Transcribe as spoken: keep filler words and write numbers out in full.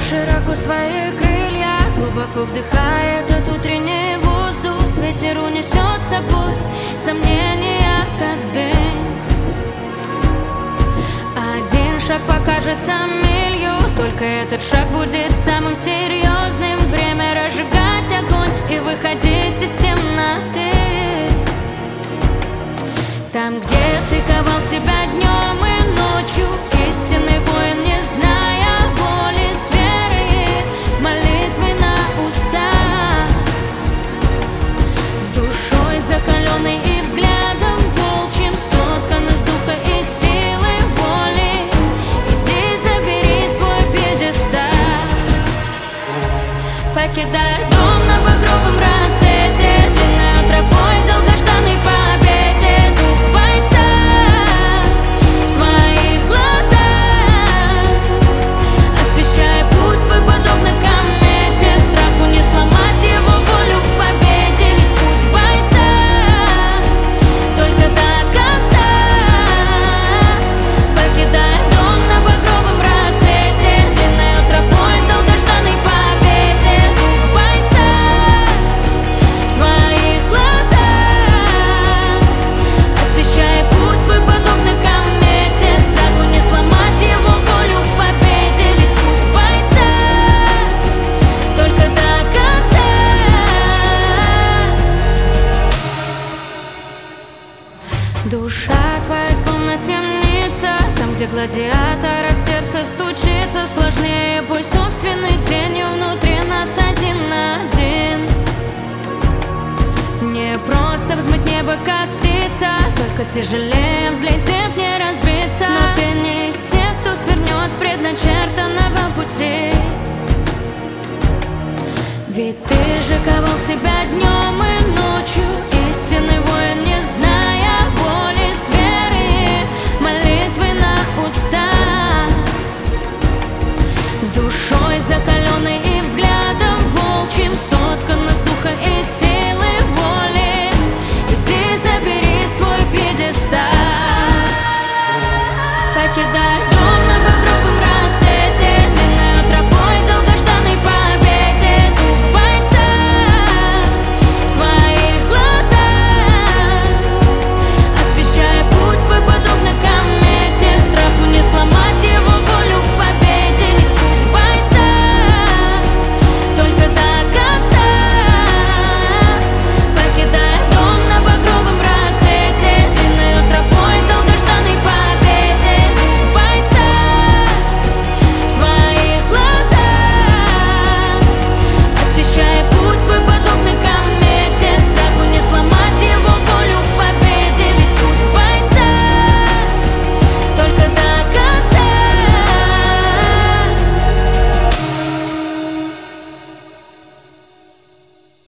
широко свои крылья, глубоко вдыхая этот утренний воздух. Ветер унесет с собой сомнения, как дым. Один шаг покажется милью, только этот шаг будет самым серьезным. Время разжигать огонь и выходить из темноты. Там, где ты ковал себя днем и ночью, истинный воин, не зная боли, с верой и молитвой на устах, с душой закаленной и взглядом волчьим, соткан из духа и силы воли. Иди, забери свой пьедестал, покидай дом на багровом рассвете, длинной тропой долгожданной победе. Дух бойца в твоих глазах, освещая путь свой подобно комете. Страху не сломать его волю к победе, ведь путь бойца только до конца. Покидай дом на багровом рассвете, длинной тропой долгожданной победе. Дух бойца в твоих глазах, освещая путь свой подобно комете. Страху не сломать его волю к победе, ведь путь бойца только до конца. Душа твоя словно темница, там, где гладиатора сердце стучится сложнее. Бой собственной тенью внутри нас один на один. Не просто взмыть небо, как птица, только тяжелее, взлетев, не разбиться. Но ты не из тех, кто свернет с предначертанного пути. Ведь ты же ковал себя днем и ночью, истинный воин, не знаю